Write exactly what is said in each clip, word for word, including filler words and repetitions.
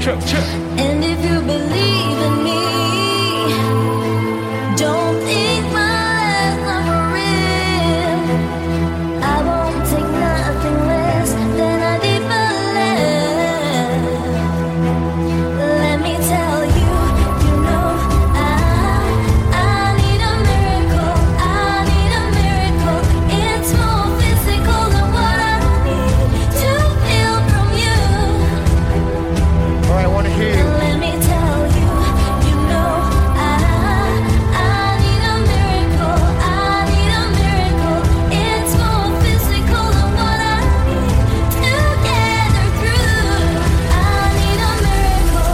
check, check. And if you believe in me, don't think my life's not for real. I won't take nothing less than a deeper love. Let me tell you, you know I, I need a miracle. I need a miracle. It's more physical than what I need to feel from you. All right, I want to hear you. Let me tell you, you know I, I need a miracle. I need a miracle. It's more physical than what I need to get her through. I need a miracle.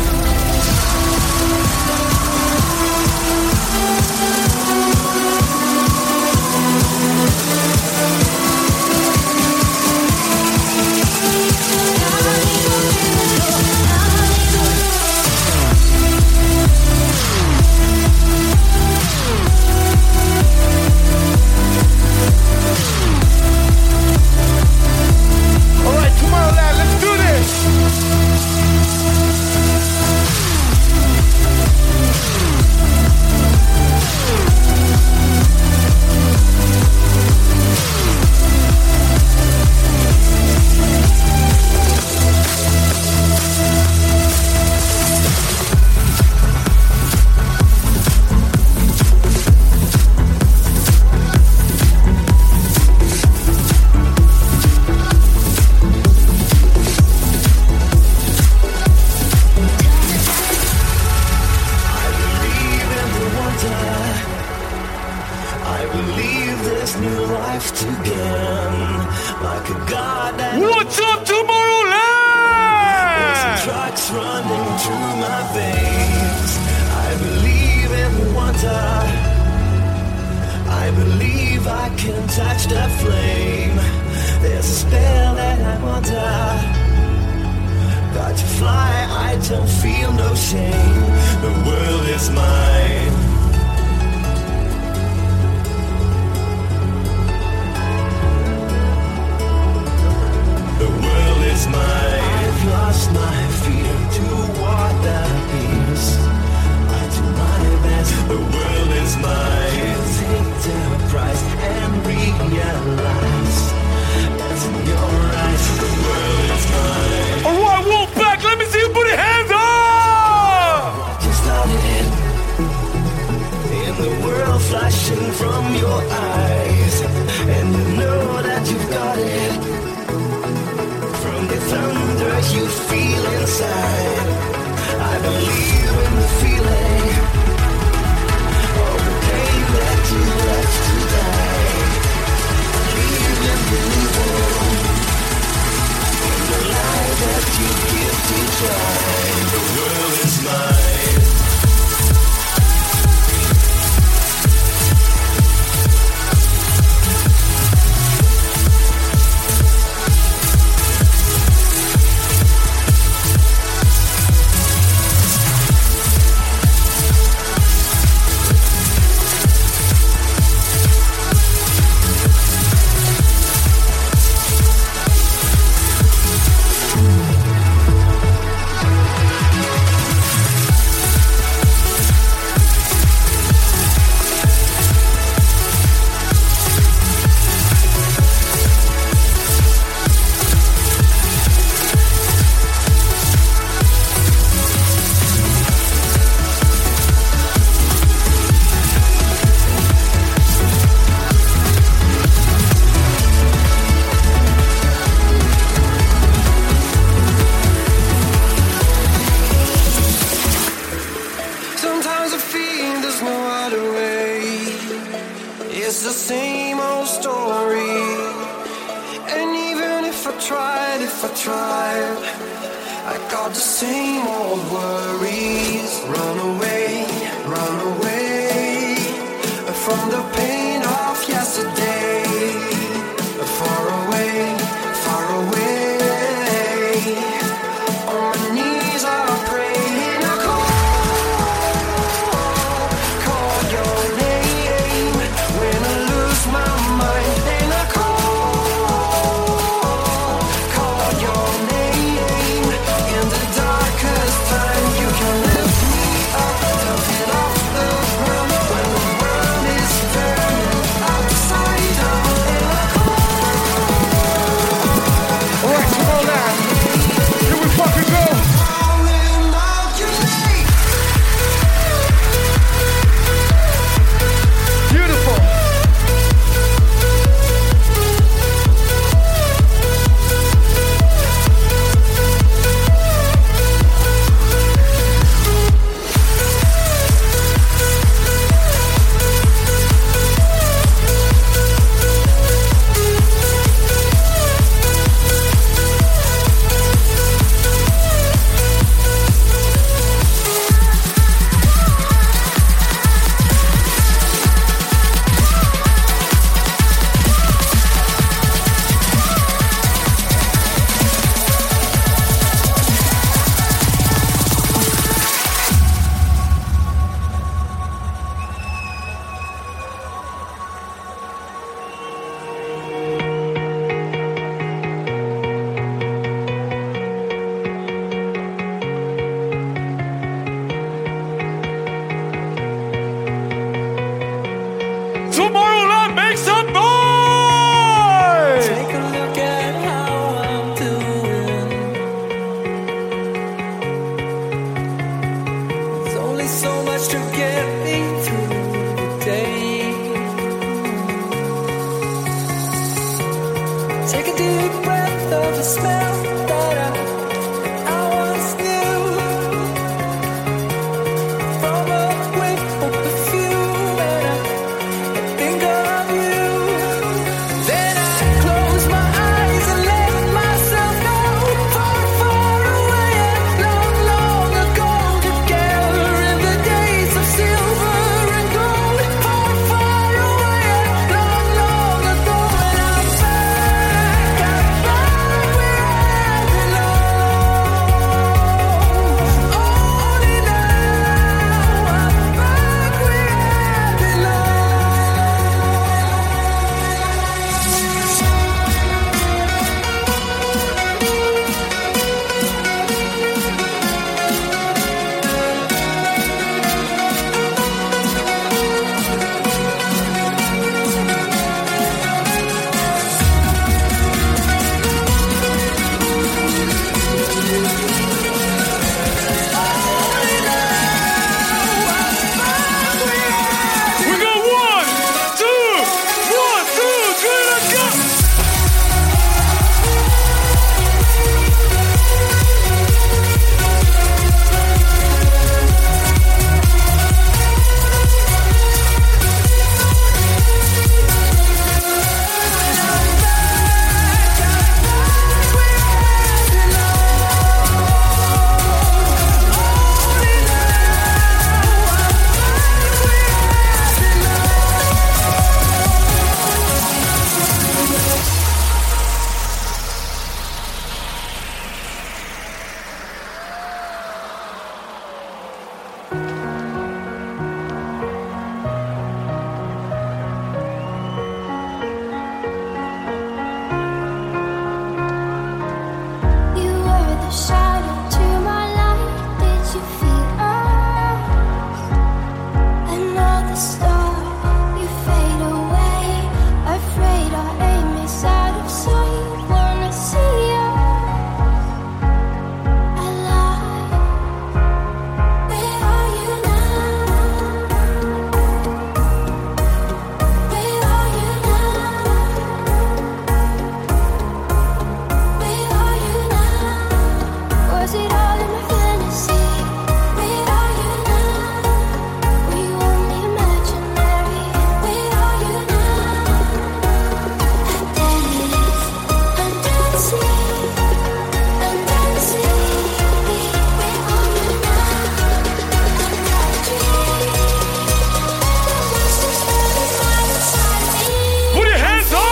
All right, Tomorrowland, let's do this. I believe this new life to begin, like a god that What's up, some Tomorrowland? trucks running through my veins. I believe in wonder. I believe I can touch the flame. There's a spell that I wonder. Got to fly, I don't feel no shame. The world is mine. The world is mine. I've lost my fear to what that is. I do my best. The world is mine. Take the price and realize that's in your eyes. The world is mine. All right, walk back. Let me see you put your hands up. You started in the world flashing from your eyes, and you know that you've got it. From the thunder you feel inside, I believe in the feeling of the pain that you left to die. Believe in believing in the life that you give to try. The world is mine. Sometimes I feel there's no other way. It's the same old story. And even if I tried, if I tried, I got the same old worries. Run away, run away from the pain of yesterday. Far away, far away. On my knees I pray and I call, call your name. When I lose my mind, then I call, call your name. In the dark to get me through the day. Take a deep breath of the smell that I, I once knew. From a whiff of perfume, and I, I think of you. Then I close my eyes and let myself go far, far away and long, long ago. Together in the days of silver and gold. Far, far away and long, long ago. And I'm back, I'm back where I belong. Only now I'm back where I We go one, two, one, two, three, let's go. You were the shadow to my light. Did you feel us? Another star, you fade away. Afraid our aim is out of sight. Wanna see us alive. Where are you now? Where are you now? Where are you now? Was it all in my fantasy? Where are you now? Were you only imaginary? Where are you now? I dance, I'm dancing, I'm dancing. Where are you now? I'm not a dream. The monster's running wild inside me. Put your hands up.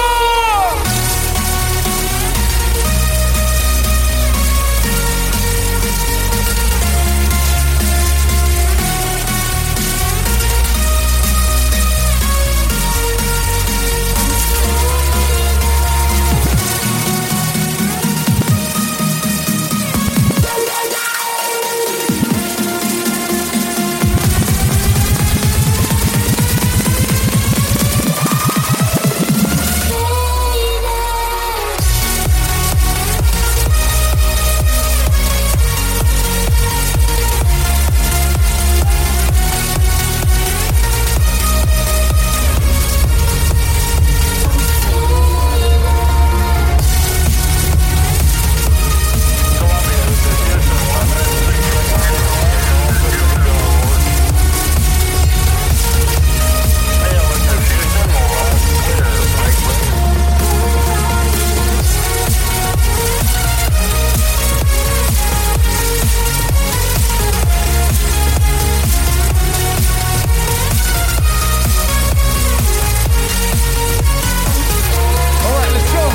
All right, let's go.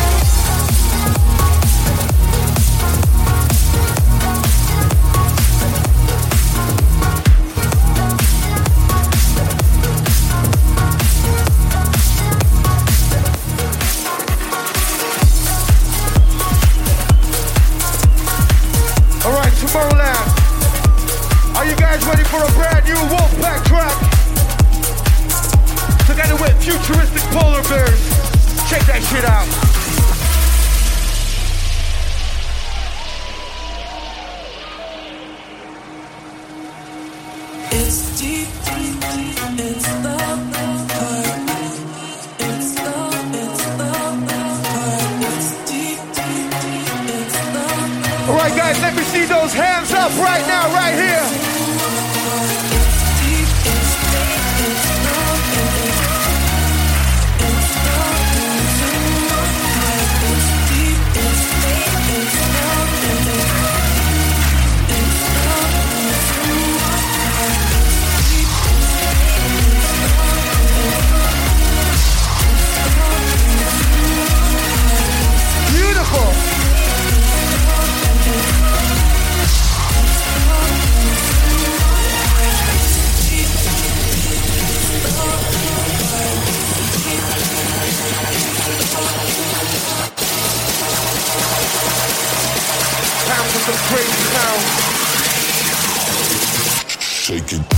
All right, Tomorrowland. Are you guys ready for a brand new Wolfpack track? Together with futuristic polar bears. Check that shit out. If Alright guys, let me see those hands up right now, right here. Beautiful. Time for some crazy sound. Shake it.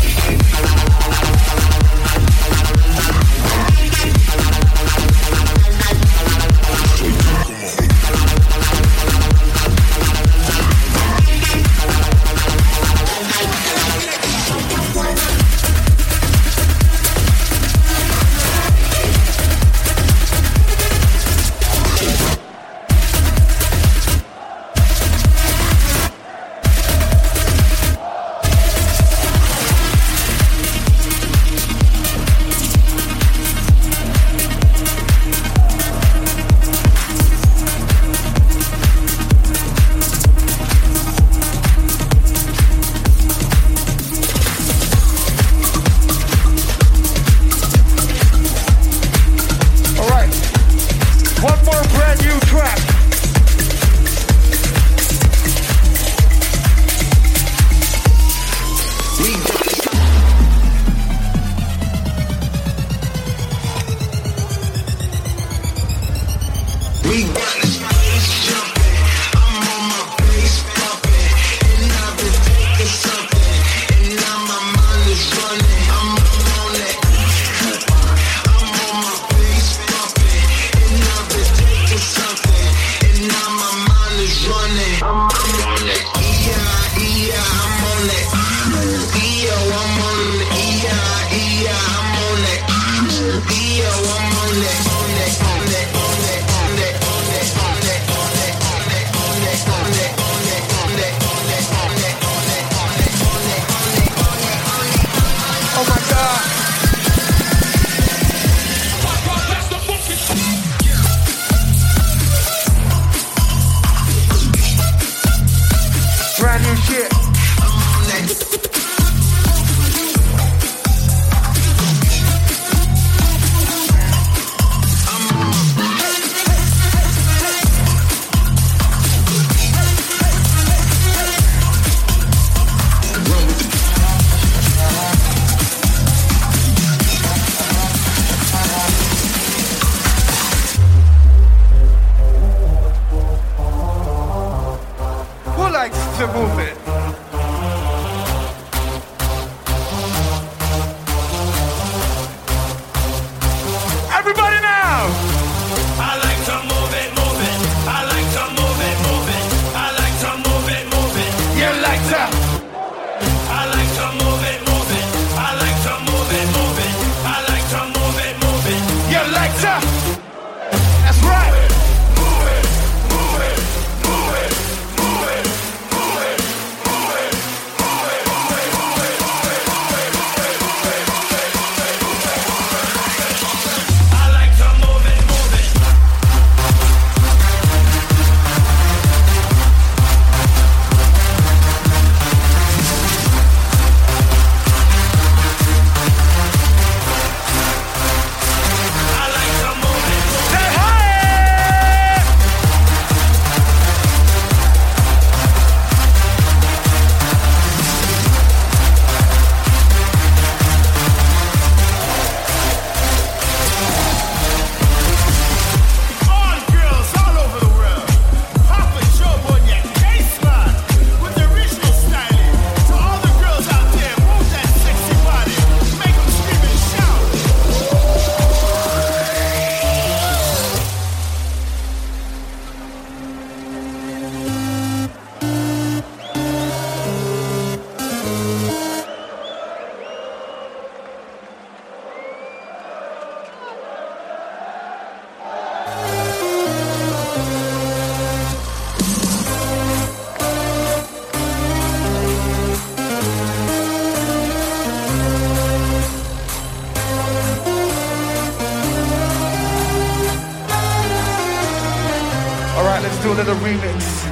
the remix.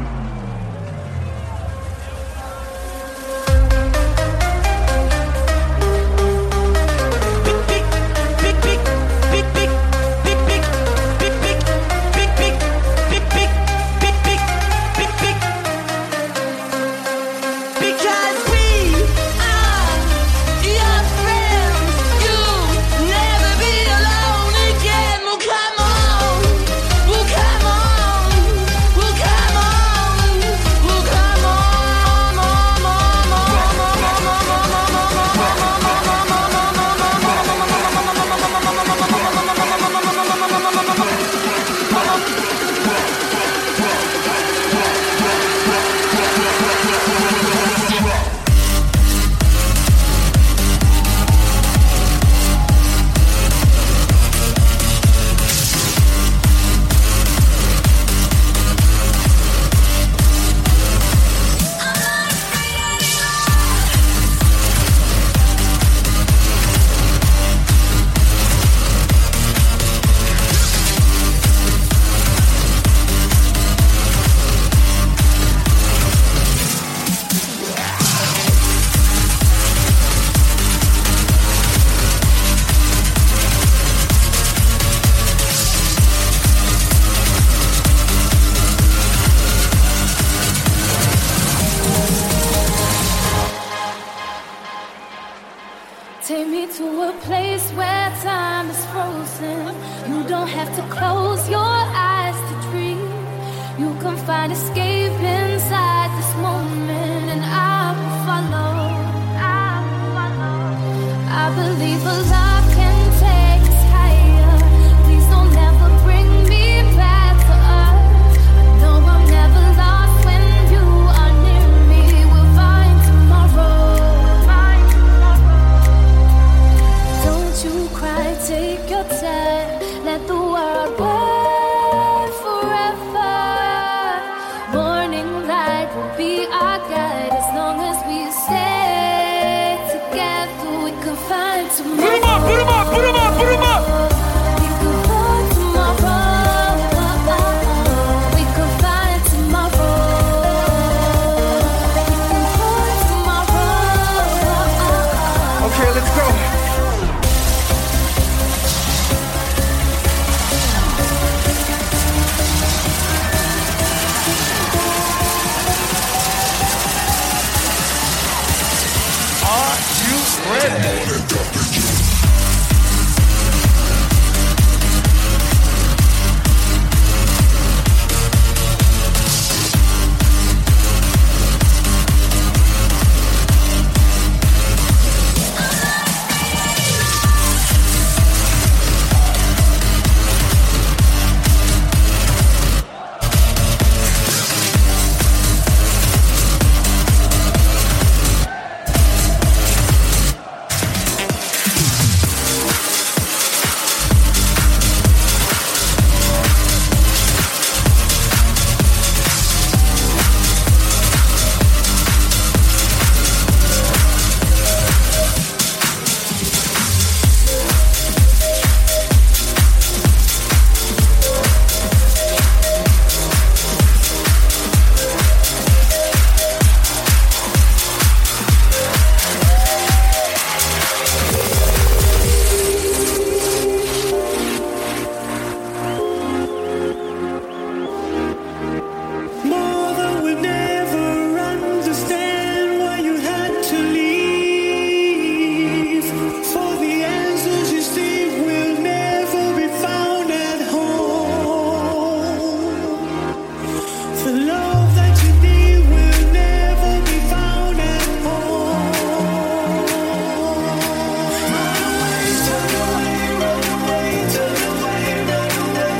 Take me to a place where time is frozen. You don't have to close your eyes to dream. You can find escape inside this moment, and I will follow. I will follow. I believe a love can take us higher. Please don't ever bring me back to earth. I know I'm never lost when you are near me. We'll find tomorrow. Find tomorrow. Don't you cry, take your time. Let the world wait forever. Morning light will be our guide. As long as we stay together, we can find tomorrow. Put 'em up, put 'em up, put 'em up, put 'em up. We can find tomorrow. We can find tomorrow. We can find tomorrow. Okay, let's go. Are you ready? Mother will never understand why you had to leave. For the answers you seek will never be found at home. The love that you need will never be found at home. Run away, turn away, run away, turn away, run away.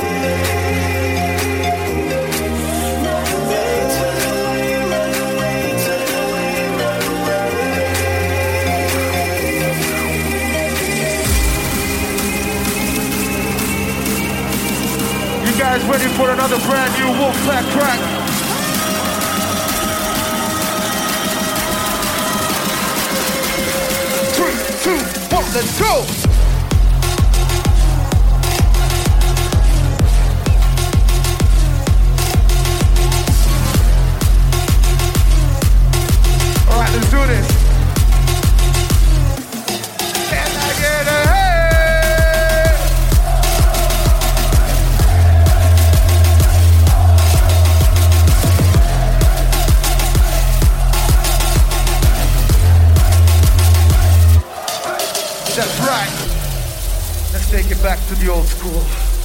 You guys ready for another brand new Wolfpack track? Three, two, one, let's go! take it back to the old school.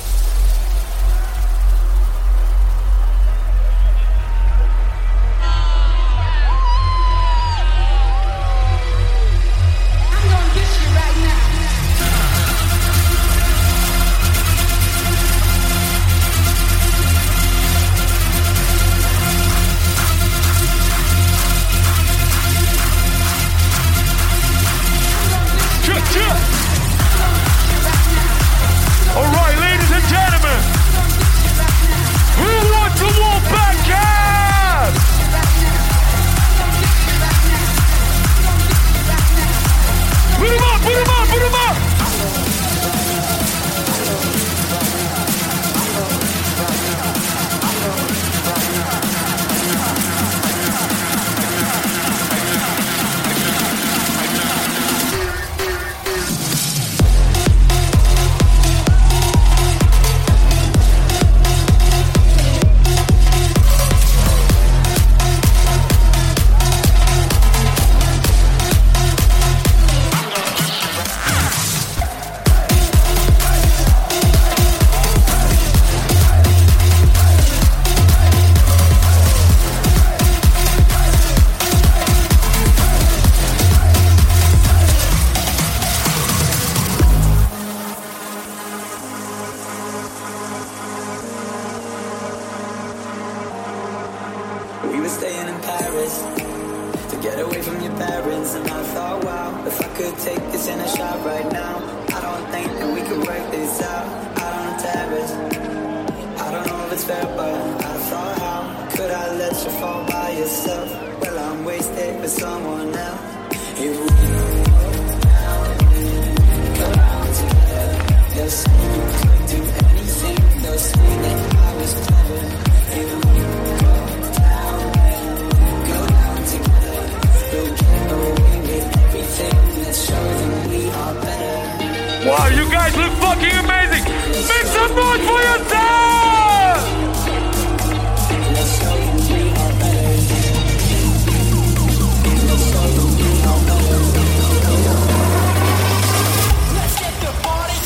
Wow, you guys look fucking amazing! Make some noise for yourself! Let's get the party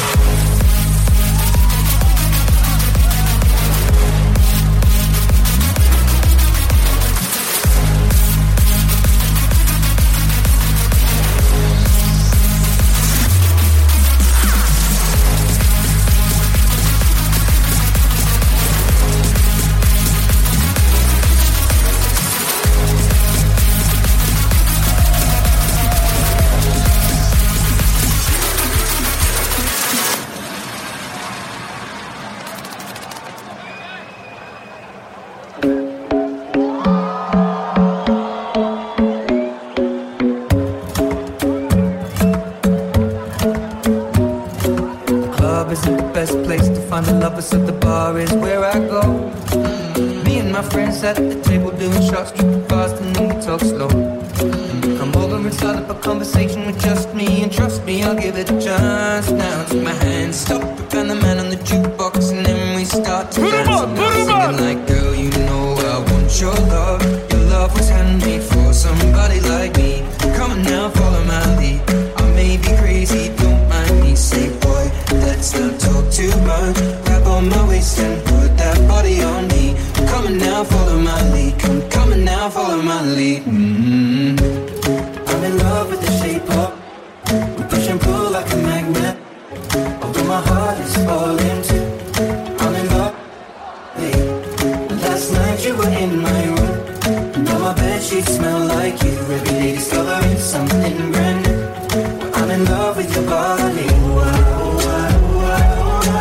So the bar is where I go. Me and my friends at the table doing shots, tripping fast and then we talk slow. Come over and start up a conversation with just me, and trust me, I'll give it a chance. Now take my hand, stop it, and the man on the jukebox, and then we start to dance. And I'm singing like, girl, you know I want your love. Your love was handmade for somebody like me. Come on now, follow my lead. I may be crazy, don't mind me. Say, boy, let's not talk too much. On my waist and put that body on me. Come on now, follow my lead. Come, come on now, follow my lead. Mm-hmm. I'm in love with the shape up. We push and pull like a magnet. Although my heart is falling too. I'm in love. Hey. Last night you were in my room. Now my bedsheets smell like you. Every day discovering something brand new. I'm in love with your body. Wow, wow, wow.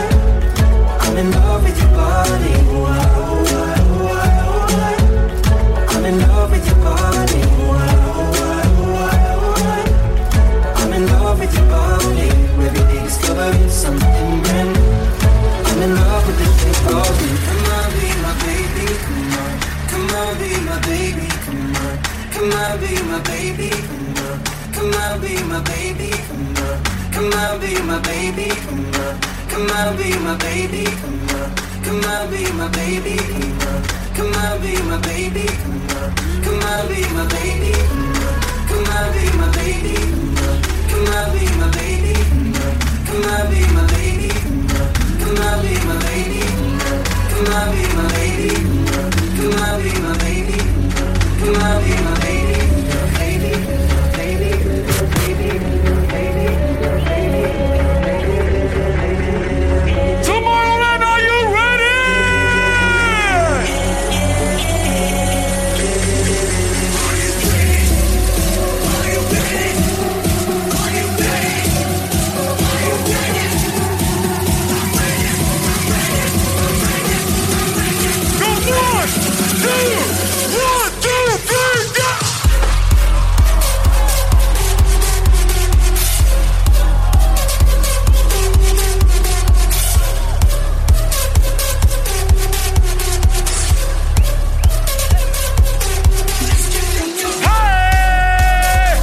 I'm in love with your body. Wow, wow, wow, wow. I'm in love with your body. Wow, wow, wow, wow. I'm in love with your body. Every day discovering something brand new. I'm in love with the shape of you. Come on, be my baby. Come on, come on, be my baby. Come on, come on, be my baby. Come on, come on, be my baby. Come on, come on, be my baby. Come on. Come on, be my baby, come on. Come on, be my baby, come on. Come on, be my baby, come on. Come on, be my baby, come on. Come on, be my baby, come on. Come on, be my baby, come on. Come on, be my Come on, be my lady. Come on, be my lady. Come on, be my lady. Lady, lady, lady, lady, lady. Tomorrowland, are you ready? Go one, two, one, two, three, go! Hey!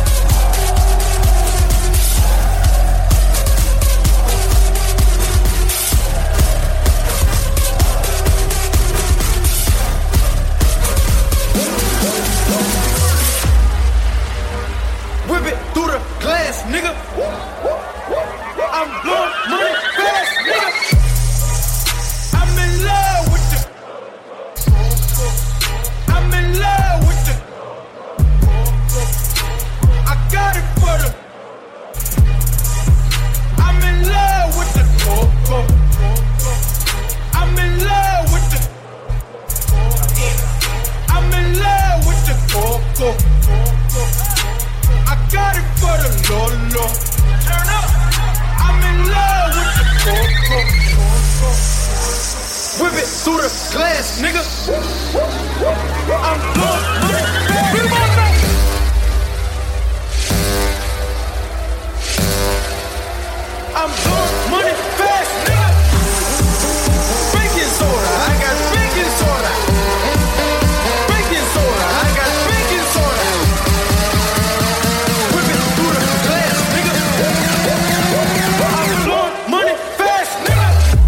Whip it through the glass, nigga. I'm blowing money fast, nigga. I'm in love with the. I'm in love with the. I got it for the. I'm in love with the. I'm in love with the. I'm in love with the. I got it for the Lolo. Turn up. I'm in love with the Coco. Whip it through the glass, nigga. I'm blowing money. Put 'em on back. I'm blowing money fast, nigga. Baking soda. I got baking soda. Baking soda. I got baking soda. Whip it through the glass, nigga. I'm blowing money fast, nigga.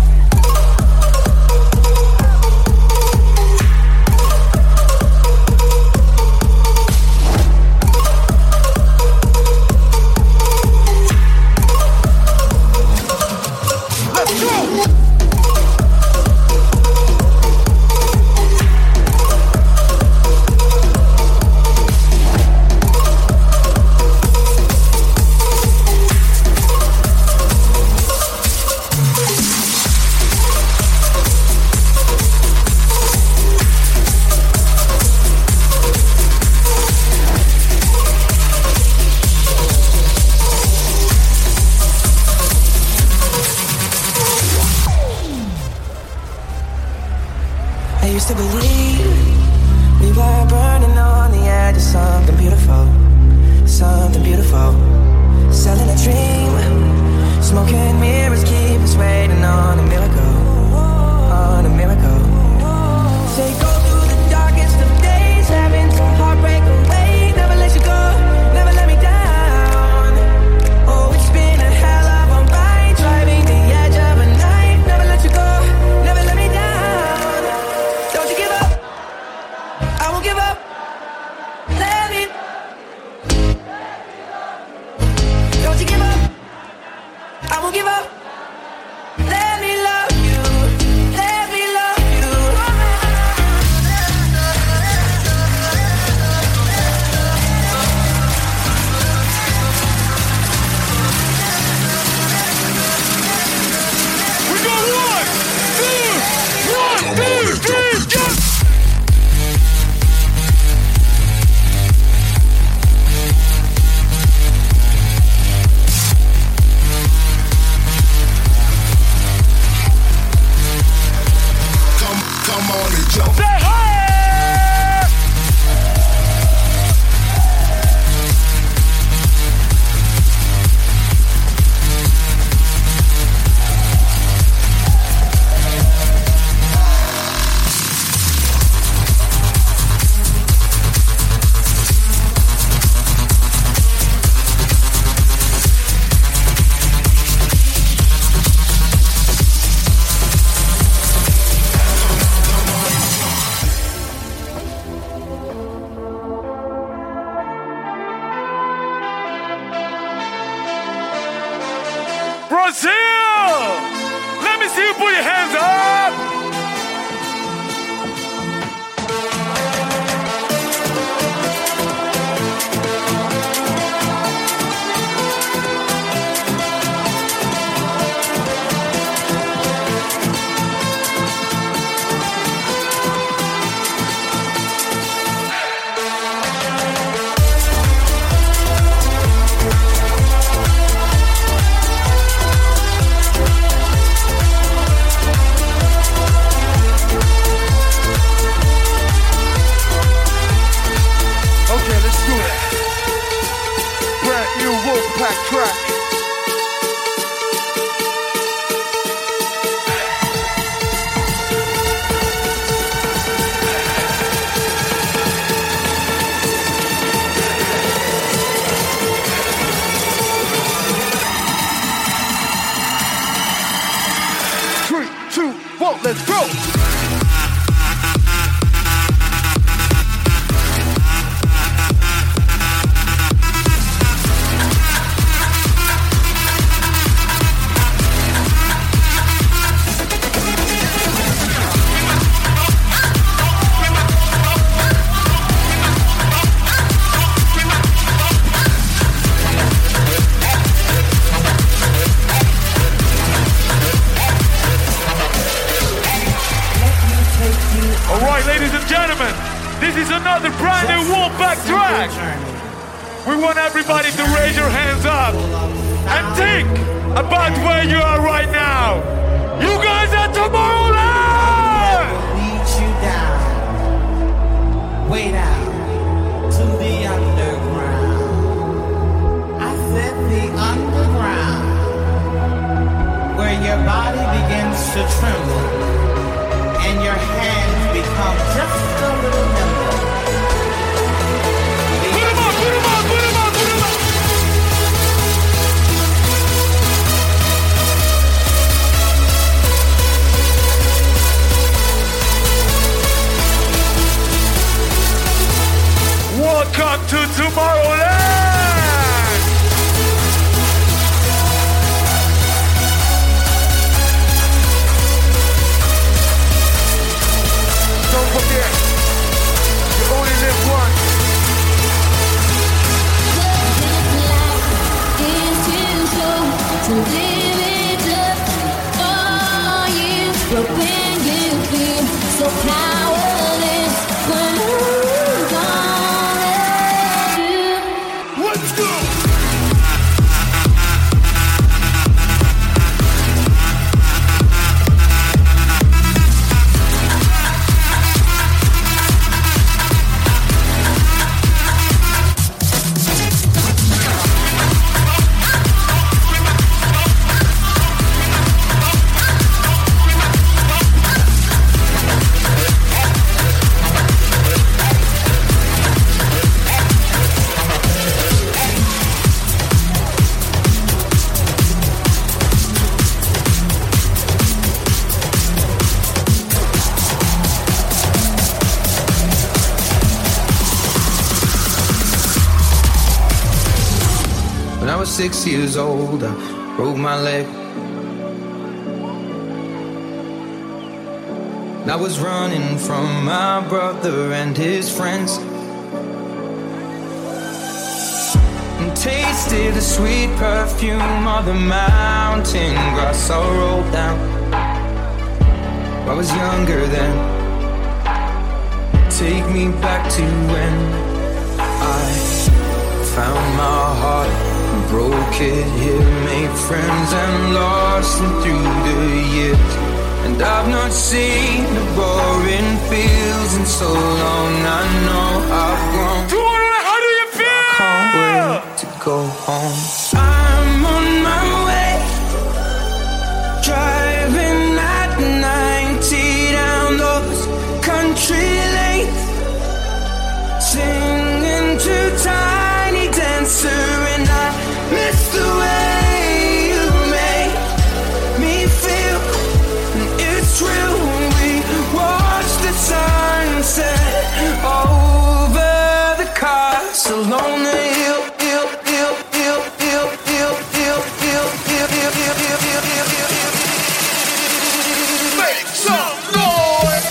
Let's go. I used to believe we were burning on the edge of something beautiful, something beautiful. Selling a dream, smoking mirrors keep us waiting on a miracle, on a miracle. Say go through the darkest of days, having to heartbreak away. Never let you go, never let me down. Oh, it's been a hell of a ride, driving the edge of a knife. Never let you go, never let me down. Don't you give up, I won't give up. Let me. Don't you give up, I won't give up. Let me love you, let me love you. We go one, two, one, two, three, go! Come, come on and jump. Say hi! Brazil! Let me see you put your hands up! back track. Three, two, one, let's go! Another brand new Wolfpack track. We want everybody to raise your hands up and think about where you are right now. You guys are Tomorrowland! Lead you down, way down to the underground. I said the underground, where your body begins to tremble and your hands become just a little nimble. Welcome to Tomorrowland! Don't forget, you only live once. To live it up for you, but when you feel so powerless, when who's gonna do? Let's go! When I was six years old, I broke my leg. I was running from my brother and his friends, and tasted the sweet perfume of the mountain grass I rolled down. I was younger then. Take me back to when I found my heart, broke it here, made friends and lost them through the years. And I've not seen the boring fields in so long. I know I've grown. Tomorrowland, how do you feel? I can't wait to go home. I'm on my way, driving at ninety down those country lanes, singing to Tiny Dancer, and I miss the way you make me feel. It's real when we watch the sunset over the castle on the hill, hill, hill, hill, hill, hill, hill, hill, hill, hill, hill, hill, hill, hill, hill. Make some noise!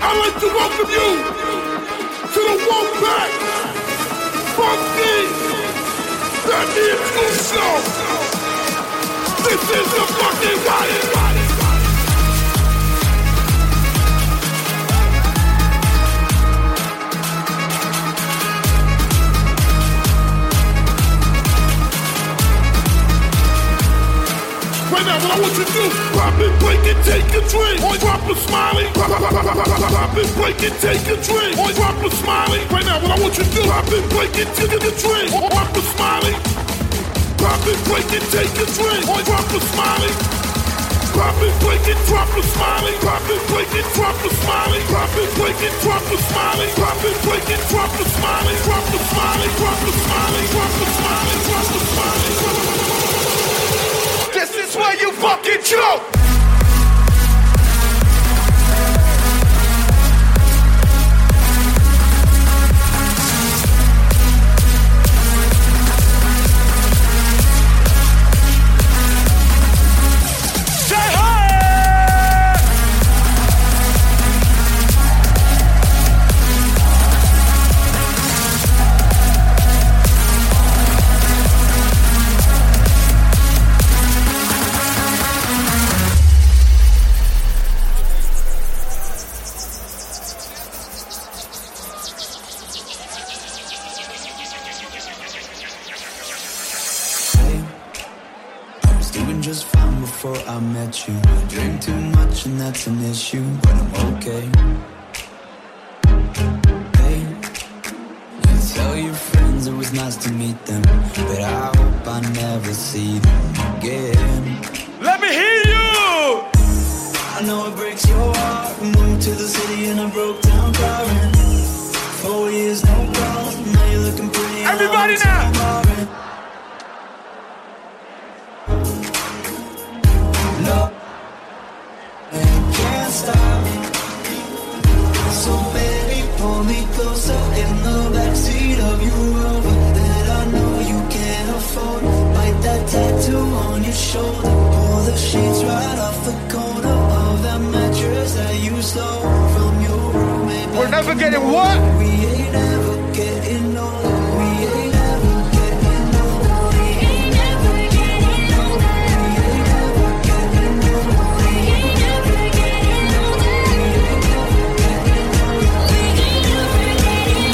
I'd like to welcome you to the Wolfpack Funky Dandy and Scoop Show. This is the fucking riot. Right now, what I want you to do, pop it, break it, take a drink. Or drop a smiley. Pop, pop, pop, pop, pop, pop it, break it, take a drink. Or drop a smiley. Right now, what I want you to do, pop it, break it, take a drink. Or drop a smiley. Pop it, break it, take a drink. Or drop a smiley. Pop it, break it, drop a smiley. Pop it, break it, drop a smiley. Pop it, break it, drop a smiley. Pop it, break it, drop a smiley. Drop a smiley, drop a smiley, drop a smiley, drop a smiley, drop a smiley. This is where you fucking choke! I met you. I drink too much and that's an issue, but I'm okay. Hey, you tell your friends it was nice to meet them, but I hope I never see them again. Let me hear you! I know it breaks your heart. Moved to the city in a broke down car and four years no problem. Now you're looking pretty. Everybody now! No, and can't stop. So baby, pull me closer in the backseat of your Rover that I know you can't afford. Bite that tattoo on your shoulder. Pull the sheets right off the corner of that mattress that you stole from your roommate. We're never getting what? We ain't ever getting older. We ain't ever getting older. We ain't ever getting older. We ain't ever getting older. We ain't ever getting older. We ain't ever getting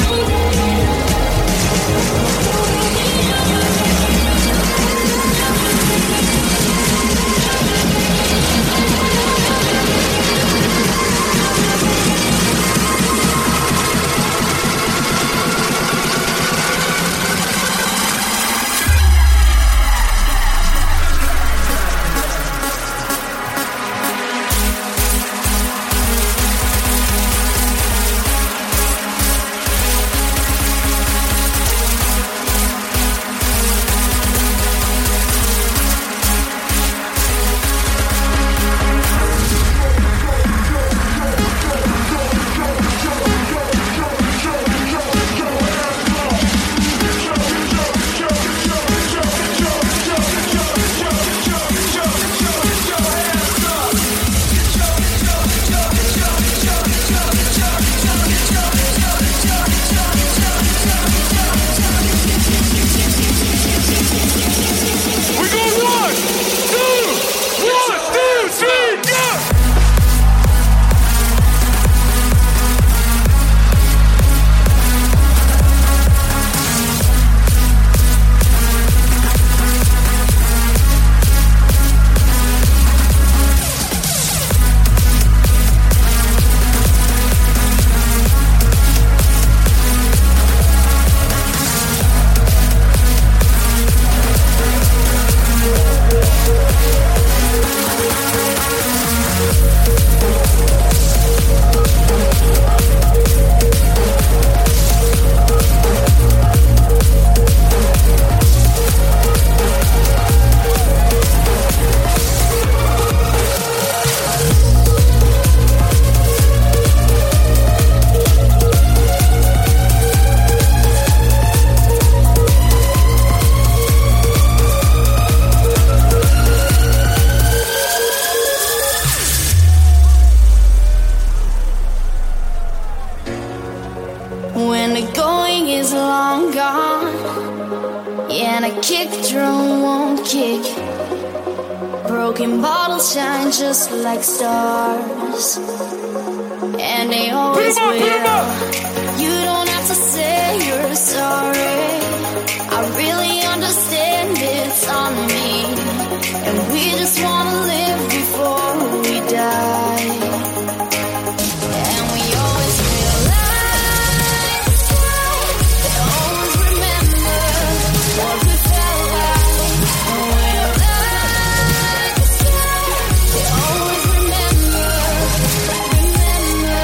And the going is long gone. Yeah, and a kick drum won't kick. Broken bottles shine just like stars. And they always will. You don't have to say you're sorry. I really understand it's on me. And we just wanna live before we die. And we always realize they always remember what we felt like. And we're like the sky, they always remember, remember.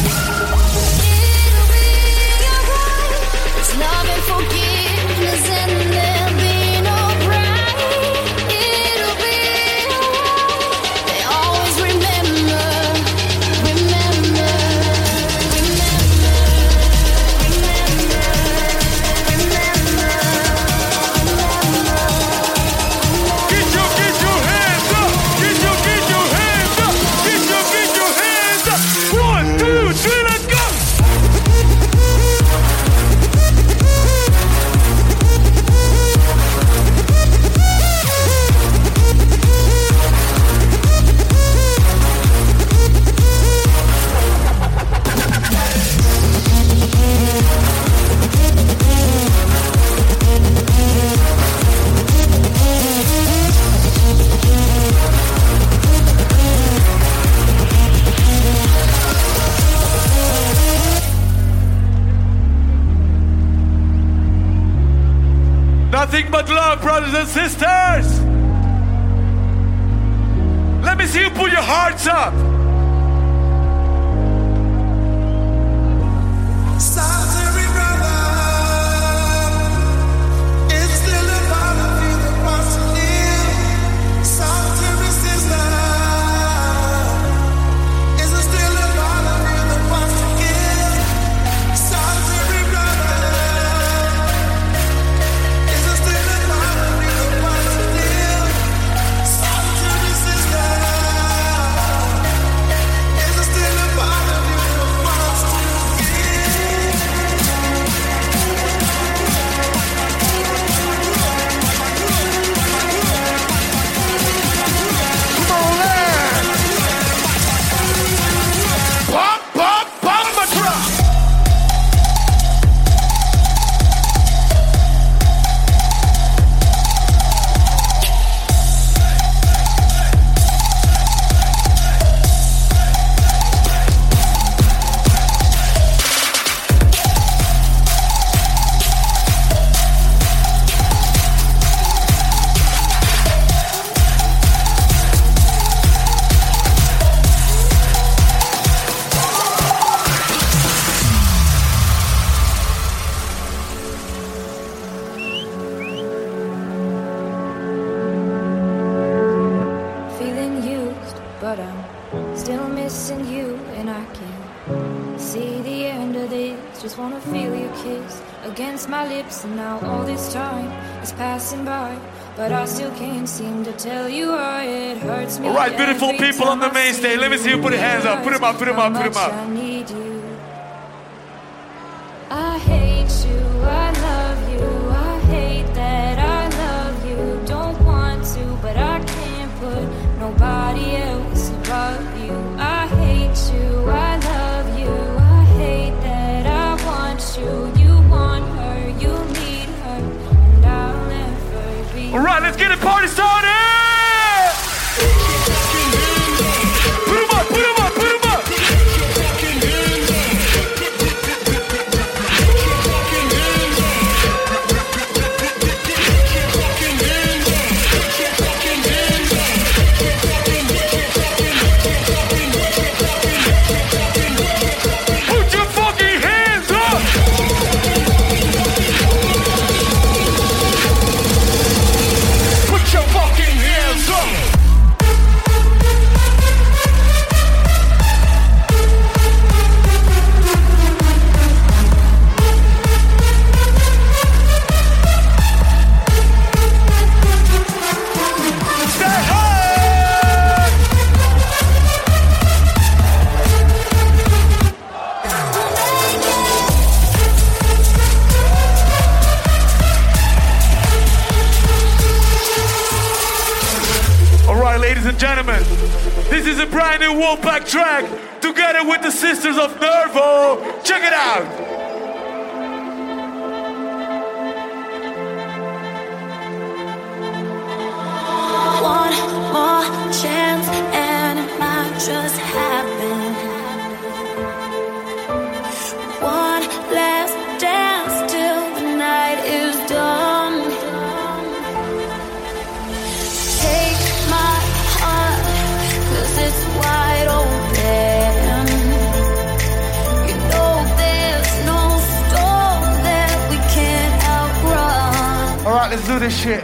It'll be alright. It's love and forgiveness and there'll be no pride. It'll be alright. They always remember, remember, remember, remember, remember, Get your, get your hands up! Get your, get your hands up! Get your, get your hands up! One, two, three, let's go! Nothing but love, brothers and sisters. Let me see you put your hearts up. Solitary brother, it's still a part of you that wants to live. Solitary sister, is it still a part of you that wants to give? Solitary brother, is it still a part of you that wants to live? Solitary sister, is it still a part of you that wants to Pop, pop, pop, my drop. Feeling used, but I'm still missing you, and I can't see the end of this. Just wanna feel your kiss against my lips, and now all this time is passing by, but I still can't seem to tell you why it hurts me. All right, beautiful every people on the time I main see stage. Let me see you put your hands up. Put 'em up, put 'em up, how put 'em much up. I need you. I hate you, I love you, I hate that I love you. Don't want to, but I can't put nobody else above you. I hate you, I love you, I hate that I want you. You want her, you need her, and I'll never be. All right, let's get the party started. Put 'em up, put 'em up, put 'em up. brand new Wolfpack track together with the Sisters of Nervo. Check it out. One more chance and it might just happen. One last dance till the night is done. Take my heart, 'cause it's wide open. You know there's no storm that we can't outrun. Alright, let's do this shit.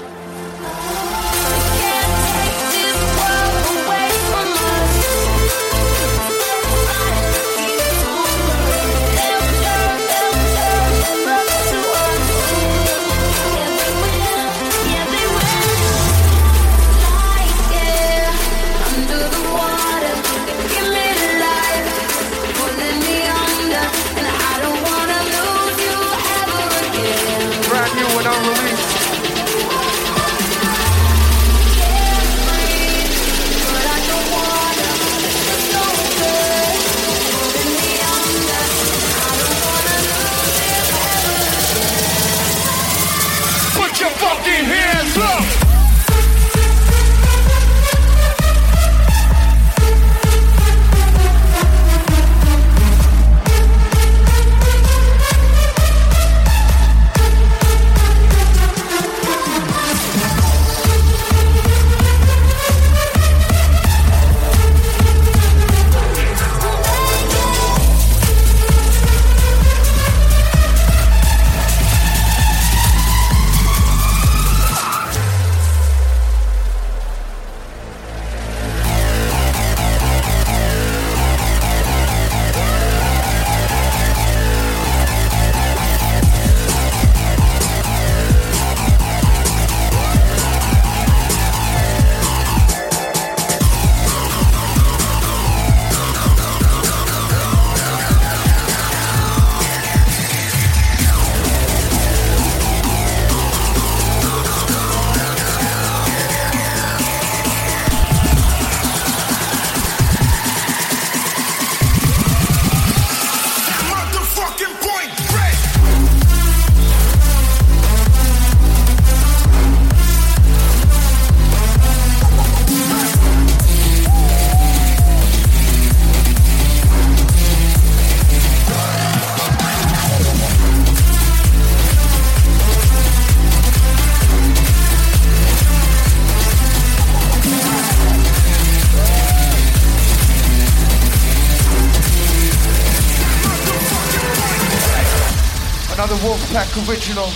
Another Wolfpack original.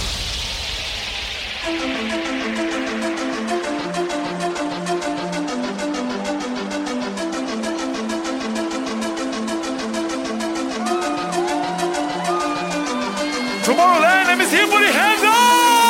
Tomorrowland, let me see everybody hands up!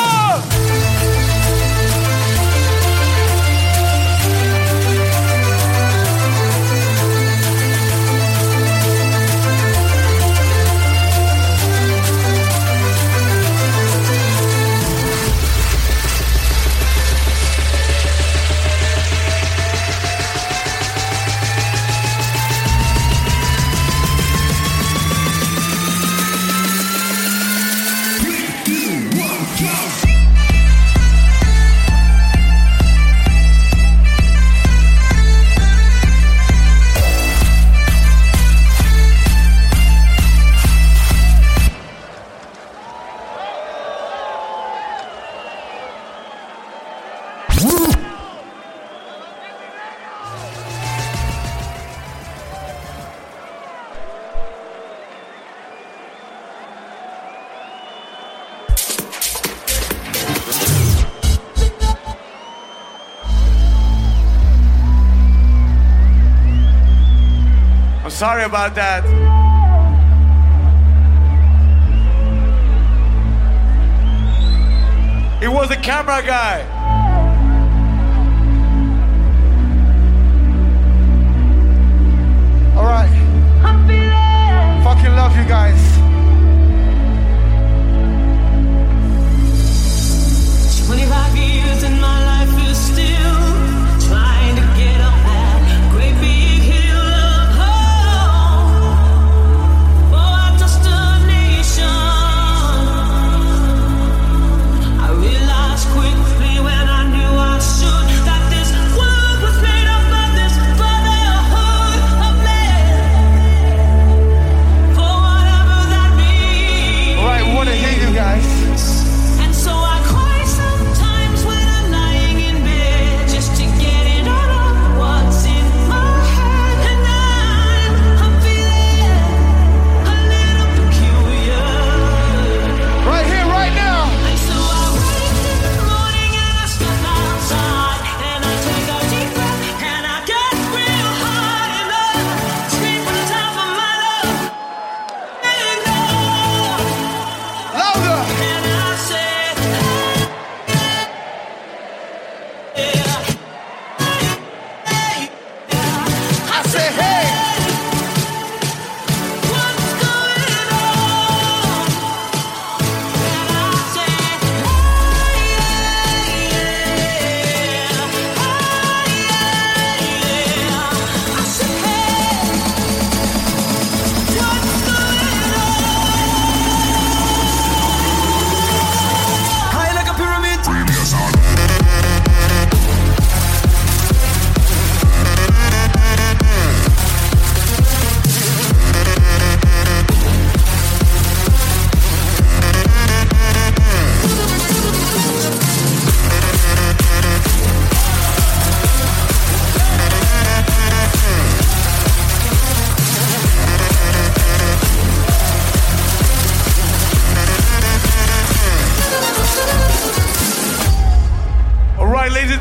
Sorry about that. It was the camera guy. All right. Fucking love you guys. twenty-five years and my life is still trying to get up that great big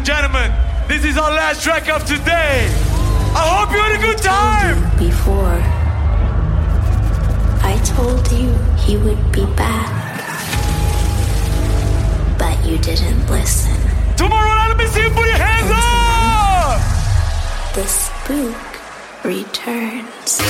gentlemen, this is our last track of today. I hope you had a good time. Before, I told you he would be back, but you didn't listen. Tomorrow, let me see you put your hands up. The spook returns.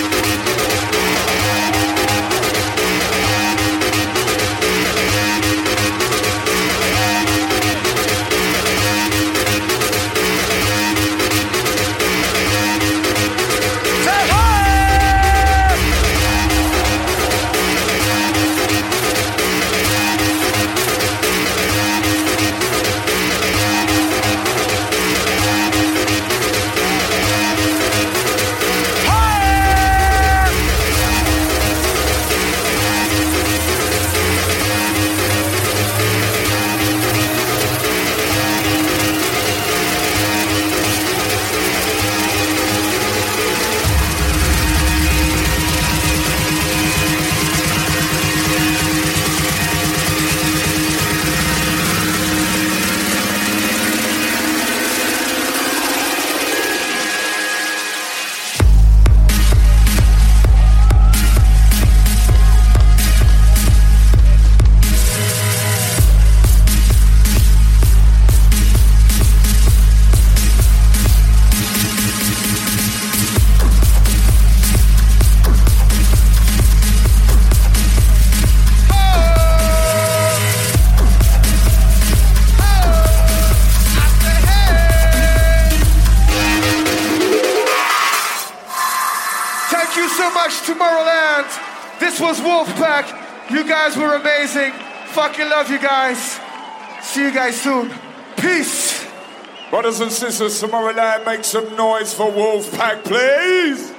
Tomorrowland. This was Wolfpack. You guys were amazing. Fucking love you guys. See you guys soon. Peace. Brothers and sisters, Tomorrowland, make some noise for Wolfpack, please.